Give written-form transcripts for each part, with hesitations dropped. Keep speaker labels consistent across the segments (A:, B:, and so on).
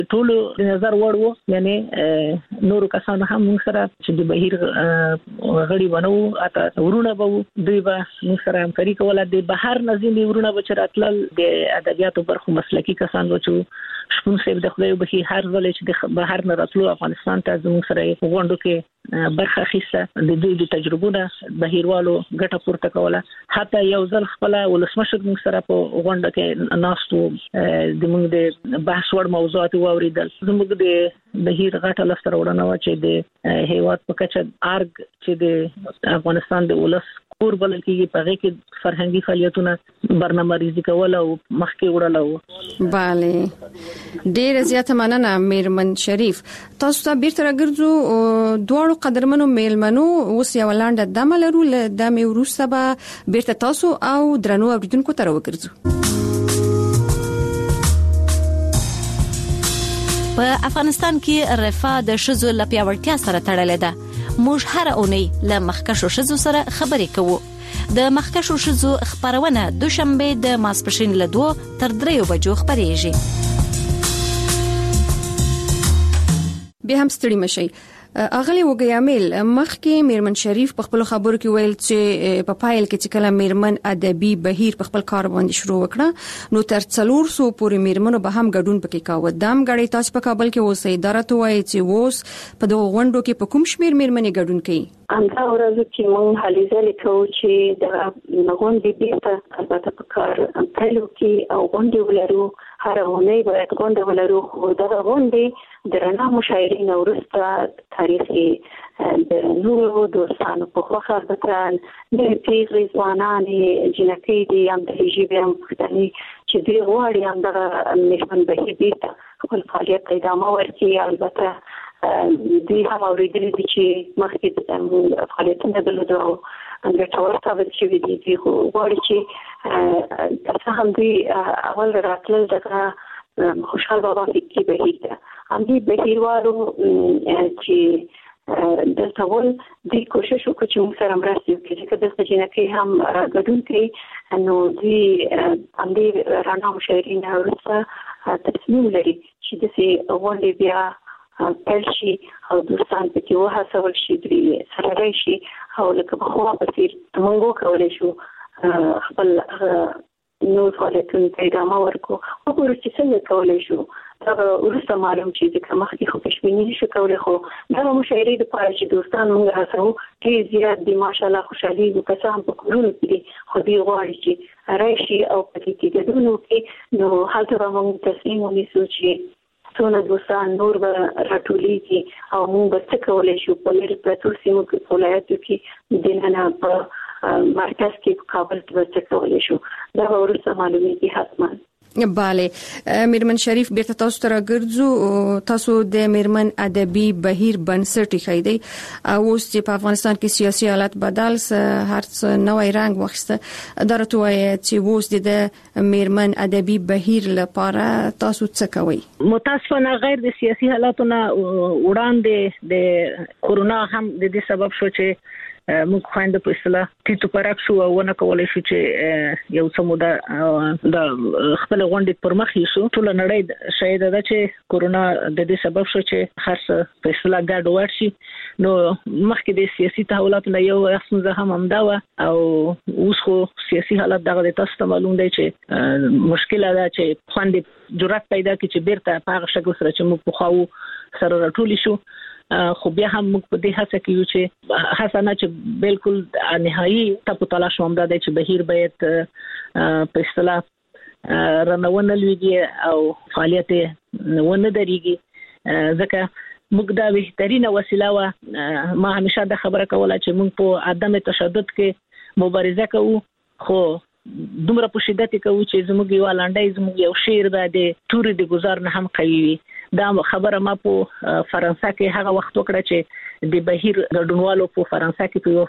A: ټول نظر وړو یعنی نور کسان هم موږ سره چې د بهیر غړي ونو اته ورونه به دوی به موږ سره همکاري کوله د بهر نظیم ورونه به چراتل د ادبیاتو برخو مسلکی کسان و چې شپون صاحب د خدای به هر ځل چې د بهر نه راتلو افغانستان ته زموږ سره غونډو کې برخه اخیسته د دوی د تجربو بهیروالو ګټه پورته کوله حتی یو ځل خپل ولسمشر موږ سره په غونډه کې ناستو د موږ د بحث وړ موضوعات واوریدل زموږ د بهیر غټه لسته وړاندې و چې د هیواد په کچه ارګ چې د افغانستان د ولس کور بلل کېږي په هغه کې فرهنګي فعالیتونه برنامه ریزی کول او مخکې وړل.
B: bale ډیر زیاته مننه میرمن شریف. تاسو ته بیرته راګرځو دوه قدرمنو میلمنو اوس یو لاندې دمه لرو د مې وروسته به بیرته تاسو او درنو اوریدونکو ته راوګرځو.
C: په افغانستان کې رفاه د شذو لپیاوړتیا سره تړلې ده. موږ هر اونۍ له مخکښو شذو سره خبرې کوو. د مخکښو شذو خبرونه دوشنبه د ماسپښین له 2 تر 3 بجو خبرېږي.
B: به هم ستړي مشي. اغلی وګیامل مخکې میرمن شریف په خپل خبرو کې ویل چې په پایل کې چې کله میرمن ادبي بهیر په خپل کار باندې شروع وکړه نو تر 400 پورې میرمنو به هم ګډون پکې کاوه. دام غړي تاسو په کابل کې اوسې اداره ته وایي چې اوس په دغه غونډو کې په کوم شمیر میرمنې ګډون کوي؟
D: همدا ورځ چې موږ هلې ځلې کوو چې د غونډې بیرته البته په کار پیلو کې او غونډې ولرو هر اونۍ باید غونډه ولرو خو دغه غونډې د رڼا مشاعرین وروسته تاریخي د نورو دوستانو په خوښه البته د پیغلې ځوانانې جنکۍ دي هم د ژبې هم پښتني چې دوی غواړي هم دغه میرمن بهیر بیرته خپل فعالیت ته ادامه ورکړي. البته دوی هم اورېدلي دي چې مخکې فعالیتونه درلود او ګټور ثابت شوي دي. دوی غواړي چې که هم دوی اول راتلل دغه خوشحال بابا فکري بهیر ده همدې بهیروالو چې دلته ول دوی کوشش وکړي چې موږ سره مرسته وکړي چې دلته جنکۍ هم ګډون کوي نو دوی همدې رڼا مشاعرین وروسته تصمیم لري چې داسې غونډې بیا پیل شي او دوستان پکې وهڅول شي دوی سره راشي او لکه پخوا په څېر موږ وکولی شو خپل نور فعالیتونو ته ادامه ورکړو. وګورو چې څنګه کولی شو. دغه وروسته معلوم چې ځکه مخکې خو پېشبیني نشو کولی خو دغه مشاعرې دپاره چې دوستان موږ هڅوو ډېر زیات دي ماشاءالله خوشحالېږو که څه هم په کورونو کې دي خو دوی غواړي چې راشي او په دې کې ګډون وکړي نو هلته به موږ تصمیم ونیسو چې څونه دوستان نور به راټولېږي او موږ به څه کولی شو په لرې پرتو سیمو کې په ولایاتو کې دننه په مرکز کې په کابل کې به څه کولی شو دا به وروسته معلومېږي حتما.
B: bale میرمن شریف بیرته تاسو ته راګرځو. تاسو د میرمن ادبي بهیر بنسټ ایښی دی او اوس چې په افغانستان کې سیاسي حالت بدل هر څه نوې رنګ واخیسته دا راته وایي چې اوس د میرمن ادبي بهیر لپاره تاسو څه کوئ؟
A: متاسفانه غیر د سیاسي حالاتونو وړاندې د کورونا هم د دې سبب شو چې موږ خويند په اصطلاح ټیټو پرک شو او ونه کولای شو چې یو څه موده د خپل غونډې پر مخ یې شو. ټول نړۍ شاید دا چې کورونا د دې سبب شو چې خاصه په اصطلاح ګډ وډ شي نو مخکې د سیاسي تحولاتو نه یو څنګه هم همدا و او اوس خو سیاسي حالت دغه تاسو ته معلوم دی چې مشکل ده چې خوند جرأت پیدا کړي چې بیرته په هغه شکل سره چې موږ په خواو سره راټول شو خو بیا هم موږ په دې هڅه کې یو چې حسنه چې بالکل نهایي تاسو تلاش ومدا دی چې بهیر باید په اصطلاح رنونه لویږي او فعالیت ونه درېږي ځکه موږ دا بهترینه وسیله و ما همیشه دا خبره کوله چې موږ په عدم تشدد کې مبارزه کوو خو دومره په شدت کوو چې زموږ یو لاندې زموږ یو شعر د توري د گزار نه هم قوي وي. دا خبره ما په فرانسه کې هغه وخت وکړه چې د بهیر ګډونوالو په فرانسه کې په یو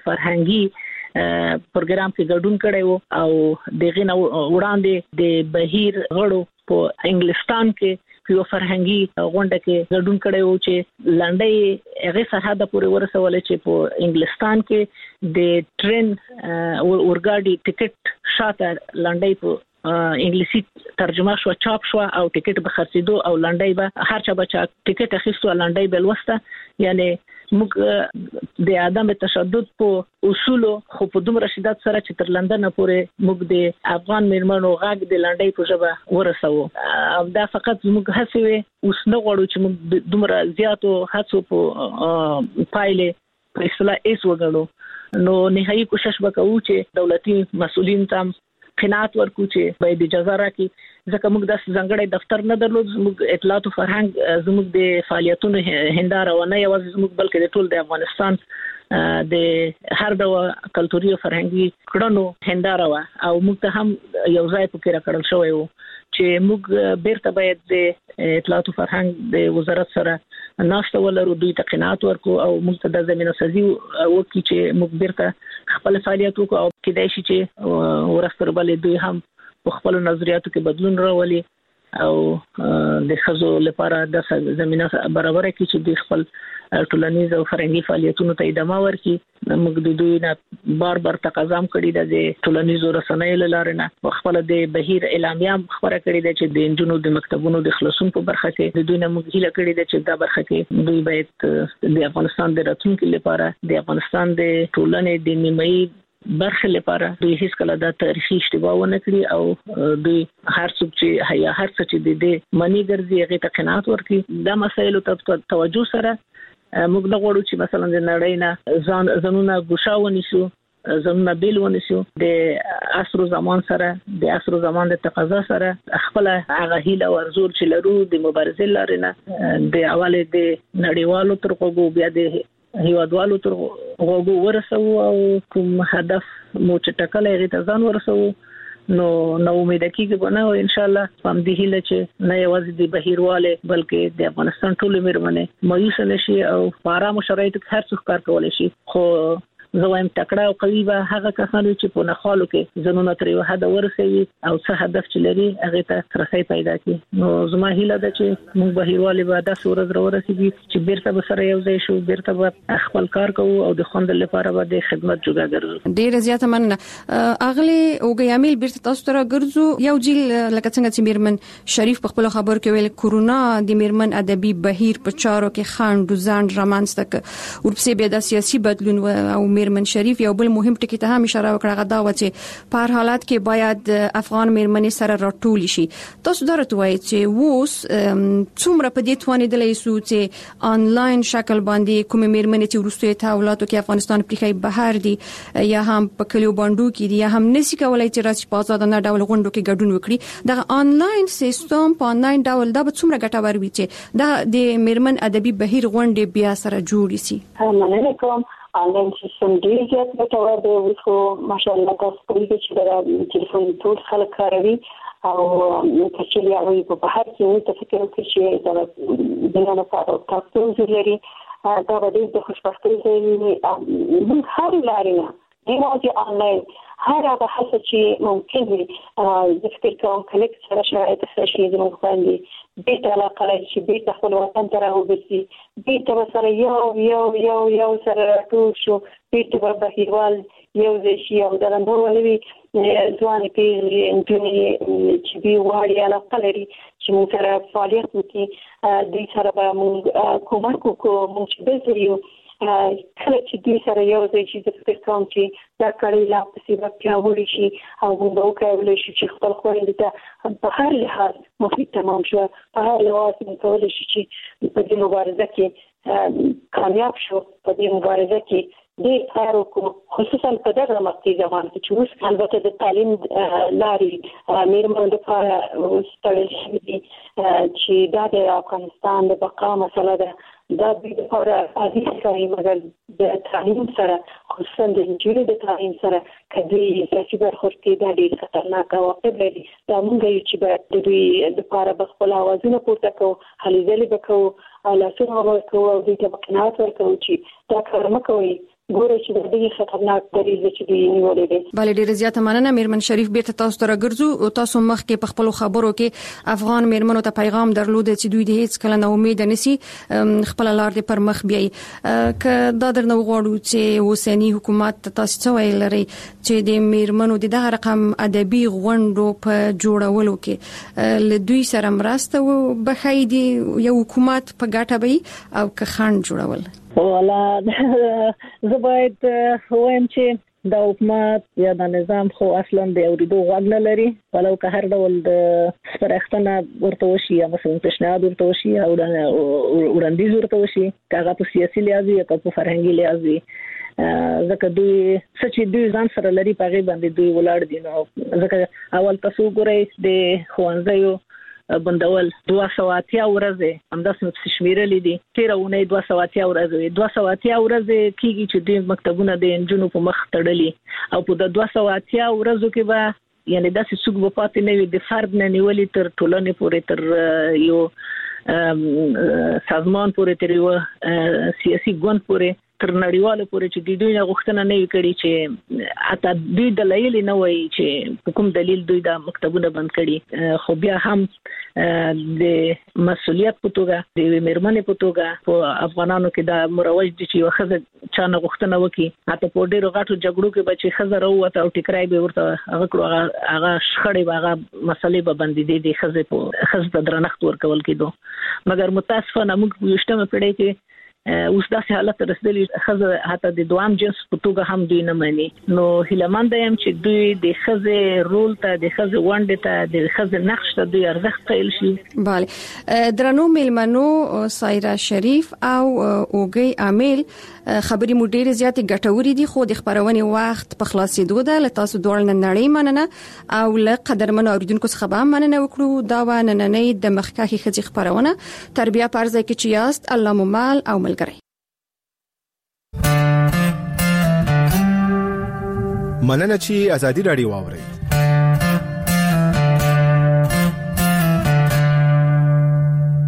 A: فرهنګي پروګرام کې ګډون کړی وو او دغه نه وړاندې د بهیر غړو په انګلستان کې په یو فرهنګي غونډه کې ګډون کړی وو چې لنډۍ هغه سرحد پورې ورسول چې په انګلستان کې د ټرین اورګاډي ټیکټ شاته لنډۍ په انګلیسي ترجمه شو چاپ شو او ټیکټ به خرڅېدو او لنډۍ به هر چا بچا ټیکټ اخیستو لنډۍ به لوسته یعنی موږ د عدم تشدد په اصول خو په دومره شدت سره چې تر لندن پورې موږ د افغان میرمنو غږ د لنډۍ په ژبه ورسوو او دا فقط موږ هڅه وي اوس نه غواړو چې موږ دومره زیاتو هڅو په پایله په اصطلاح ایس وګړو نو نهایي کوشش وکړو چې دولتي مسؤلین تام قناعت ورکو چې باید اجازه راکړي ځکه موږ د ځنګړې دفتر نه درلود موږ اطلاعات او فرهنګ زموږ د فعالیتونو هنداره و نه یوازې زموږ بلکې د ټول د افغانستان د هر ډول کلتوري او فرهنګي کړنو هنداره و او موږ ته هم یو ځای پکې راکړل شوی و چې موږ بیرته باید د اطلاعات او فرهنګ د وزارت سره ناشته ولرو دوی ته قناعت ورکو او موږ ته د زمينه سازي وکړي چې موږ بیرته خپل فعالیت وکړو او کېدای شي چې ورستربلې دوی هم په خپل نظریاتو کې بدلون راولي او د خزو لپاره د زمينه برابر کړي چې د خپل ټولنیز او فرهنګي فعالیتونو ته ادامه ورکړي موږ د دوی نه بار تقاضا کړې د ټولنیزو رسنیو لاره نه خپل د بهیر اعلامیه خبره کړې ده چې د انجونو د مکتبونو د خلاصون په برخه کې د دوی نه موږ هیله کړې ده چې دا برخه کې دوی باید د افغانستان د راتلونکي لپاره د افغانستان د ټولنې د نیمایي برخه لپاره دوی هیڅ کله د تاریخي اشتباه ونه کړی او دوی هر څوک چې هر څه چې د منی ګرځي هغه ته قناعت ورکړي دا مسایل ته توجه سره موږ نه غواړو چې مثلا د نړۍ نه ځانونه ګوښاونی شو زمونه بیل ونیسو د عصر زمان سره د عصر زمان د تقاضا سره خپل هغه هیله ورزور چې لرو د مبارزې لاره نه د اواله د نړیوالو ترغو بیا د هیوادوالو تر غوږو ورسو او کوم هدف مو چې ټکلې غي ته ځان ورسو نو امید کیږي بنه او ان شاء الله هم دې هیله چې نه یوازې د بهیرواله بلکې د افغانستان ټول میرمنې مایوس نشي او په آرام شرایطو کې هر څه کار کولای شي خو زوایم تکړه او قوي به هغه کسان چې په نخالو کې زنونه تر یو حد ورسوي او څه هدف چې لري هغه ته رسۍ پیدا کړي نو زما هیله ده چې موږ بهیرواله به د سورز ورسېږي چې بیرته به سره یو ځای شو بیرته به خپل کار کوو او د خوند لپاره به د خدمت جوګه ګرځو
B: ډیر زیاته مننه اغلی اوګیامل بیرته تاسو ته ګرځو یو جیل لکه څنګه چې میرمن شریف په خپل خبر کې ویل کورونا د میرمن ادبي بهیر په چارو کې خاند ځان رامنځته ک ورپسې بیا د سیاسي بدلون او میرمن شریف یو بل مهم ټکی ته هم اشاره وکړه غدا و چې په هر حالت کې باید افغان میرمنې سره راټول شي تاسو درته وایي چې ووس څومره په دې توانیدلې سو چې انلاین شکل باندې کوم میرمنې چې ورستوي تحولاتو کې افغانستان پرخي بهر دي یا هم په کلیو باندې کې دي یا هم نسی کولای چې راځي په آزادانه ډول غونډو کې ګډون وکړي د انلاین سیستم په انلاین ډول دا به څومره ګټور وي چې دا د میرمن ادبي بهیر غونډې بیا سره جوړ شي
D: مننه کوم آنلاین سیستم ډیر زیات ګټور دی اوس ماشاءالله تاسو په دې چې د ټلیفون ټول خلک کاروي او کچې یاوي په بهر کې ته فکر وکړئ چې دا د نه لپاره تاسو لري دا به د خوشبختۍ ځای موږ هر لارې نه دی آنلاین هر هغه هڅه چې ممکن وي د فکر کوم کلیک سره شرایط سره زموږ باندې بیت علاقه لري چې بیت خپل وطن ته راوځي بیت سره یو سره ټول شو بیت په بهیروال یو ځای او د نور ولوي ځوان کې چې بي واړی علاقه لري چې موږ سره فعالیت وکړي د سره به موږ کومک وکړو موږ چې بزریو کله چې دوی سره یو ځای چې د فکر کوم چې دا کړي لا پسې به پیاوړي شي او موږ به وکولای شو چې خپل خويندې ته په هر لحاظ مفید تمام شو په هر لحاظ موږ کولای شو چې په دې مبارزه کې کامیاب شو په دې مبارزه کې د کار وکړو خصوصا په دغه مختي زمان کې چې اوس البته د تعلیم لارې میرمنو لپاره ستړي شوي دي چې دا د افغانستان د بقا مسله ده دا د لپاره عادي کوي مګر د تعلیم سره خصوصا د انجینرۍ د تعلیم سره کدي سیاسي برخورد د ډېر خطرناک عواقب لري دا موږ چې د دوی د لپاره بخپل اوازونه پورته کوو هلې ځلې وکړو او لاسونه ورکوو او دوی ته قناعت ورکوو چې دا کار مه کوئ ګوري چې د دې خطرناک دریځ چې دی نیولې دي.
B: بل ډیر زیاته مننه میرمن شریف بیرته تاسو ته راګرځو. تاسو مخکې په خپل خبرو کې افغان میرمنو ته پیغام درلود چې دوی د هیڅ کله نه امید نسی خپل لار دې پر مخ بیاي. ک دا درنه وغواړو چې اوسنی حکومت تاسو څه ویل لري چې د میرمنو د دغه رقم ادبي غونډو په جوړولو کې لدوی سره مرسته وبخیدي یو حکومت په ګټه وي او که خان جوړول.
A: ولا زباید وایم چې دا حکومت یا د نظام خو اصلا د اوریدو غوږ نه لري، ولو که هر ډول د سپارښتنه ورته وشي یا مثلا پیشنهاد ورته وشي او وړاندیز ورته وشي، هغه په سیاسي لحاظ یا په فرهنګي لحاظ ځکه دوی چې دوی ځان سره لري په هغې باندې دوی ولاړ دي. نو ځکه اول تاسو ګورئ د ښوونځیو بندول 280 ورځې همداسې مې شمیرلې دي، 13 اونۍ 280 ورځې 280 ورځې کېږي چې د مکتبونه د انجونو په مخ تړلي او په د 280 ورځو کې به یعنی داسې څوک به پاتې نه وي د فرد نه نیولې تر ټولنې پورې، تر یو سازمان پورې، تر یو سیاسي ګوند پورې، تر نړیوالو پورې چې دوی نه غوښتنه نه وکړي چې اته دوی دلایل نه وایي چې کوم دلیل دوی د مکتبونه بند کړي، خو بیا هم د مسؤلیت په توګه د میرمنې په توګه په افغانانو کې د مروج دي چې وخت چا نه غوښتنه وکړي اته په ډیرو غاټو جګړو کې به چې خزر وته او ټکرای به ورته هغه کړو هغه شخړې به هغه مسلې به بندې دي خزه په خزه درنښت ورکول کېدو. مګر متاسفانه موږ یوشتمه پیړۍ کې اوس داسې حالت رسیدلی خزه حتی د دوام جنس په توګه هم دوی نه مانی. نو هیلمند یم چې دوی د خزه رول ته د خزه وانډ ته د خزه نقش ته دوی ارزښت قایل شي.
B: bale درنو میلمنو سایرا شریف او اوګي عامل خبري مو ډېر زیاتې ګټورې دي، خو د خبرونې وخت په خلاصېدو ده. له تاسو دوړ نه نړۍ مننه او له قدرمنو اوریدونکو څخه به مننه وکړو. دا و نننې د مخکخي خځې خبرونه تربیه پرځای کې چې یاست الله ممال او ملګری.
E: مننه چې ازادي رادیو واوري.